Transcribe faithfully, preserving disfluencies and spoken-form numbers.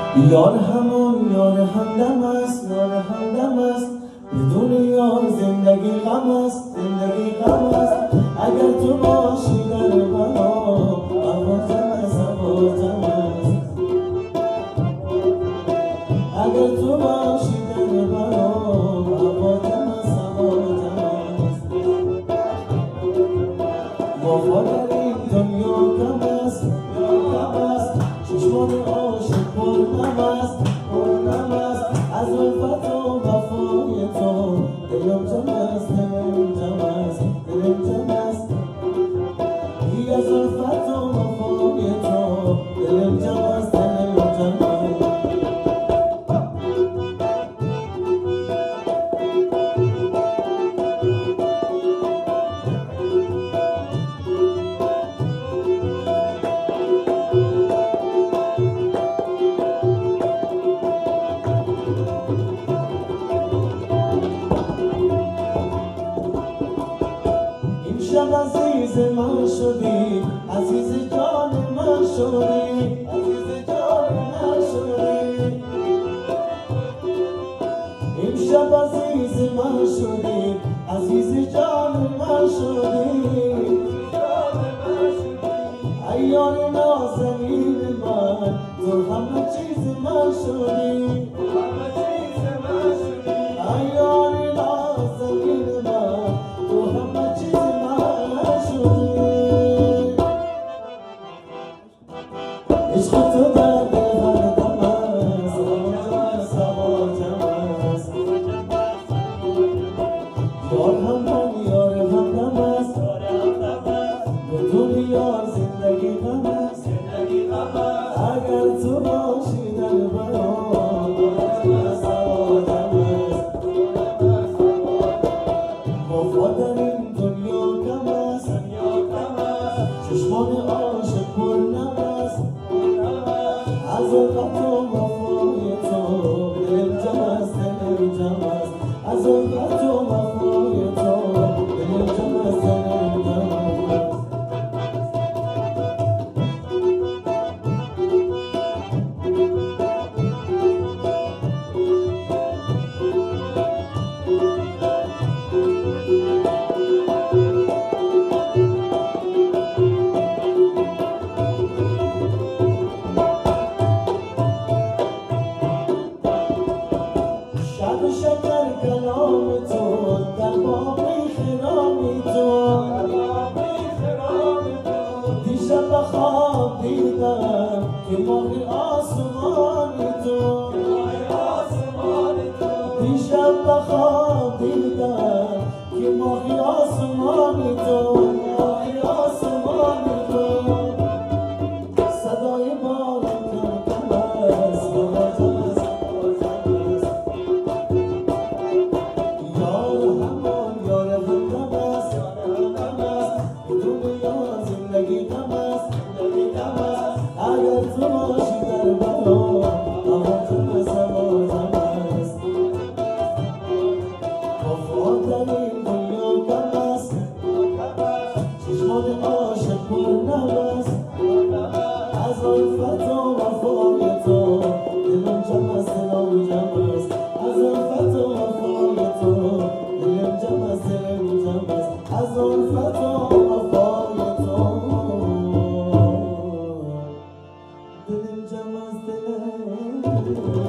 یار همان یار همدم است، یار همدم است، بدون یار زندگی غم است، زندگی غم است. اگر تو باشی در بلا آوازم است، آوازم است. اگر تو باشی در بلا آوازم است، آوازم است. وفا در این دنیا کم است، کم است. چشمان عاشق پرنم است، پرنم است. از الفت و وفای تو دلم جمع است، دلم جمع است، دلم جمع است. ای از الفت و وفای تو دلم جمع است، دلم جمع است. شب عزیز من شدی، عزیز جان من شدی، عزیز جان من شدی. این شب عزیز من شدی، عزیز جان من شدی. ای یار نازنین من، تو همه چیز من شدی، همه چیز من شدی. ای یار نازنین من، تو همه چیز عشق تو در دل هر دم است، آوازم است، آوازم است. یار همان یار همدم است، بدون یار زندگی غم است، زندگی غم است. اگر تو باشی در بلا آوازم است، آوازم است. وفا در این دنیا کم است، دنیا کم است. چشمان عاشق پرنم است، از الفت و وفای تو دلم جمع است، دلم جمع است. از الفت و وفای تو دلم جمع است، دلم جمع است. شکر کلام تو در باغ خرامی تو، دیشب به خواب دیدم که ماهی آسمانی تو، دیشب به خواب دیدم که ماهی آسمانی تو، ماهی آسمانی تو. صدای باران کم کم است، آوازم است، آوازم است. یار همان یار همدم است، همدم است. بدون یار زندگی غم است، زندگی غم است. اگر تو باشی در بلا آوازم است، آوازم است. وفا در این دنیا کم است، چشمان عاشق پرنم است. از الفت و وفای تو دلم جمع است، دلم جمع است. از الفت و وفای تو دلم جمع است، دلم جمع است. از الفت و وفای تو دلم جمع است، دلم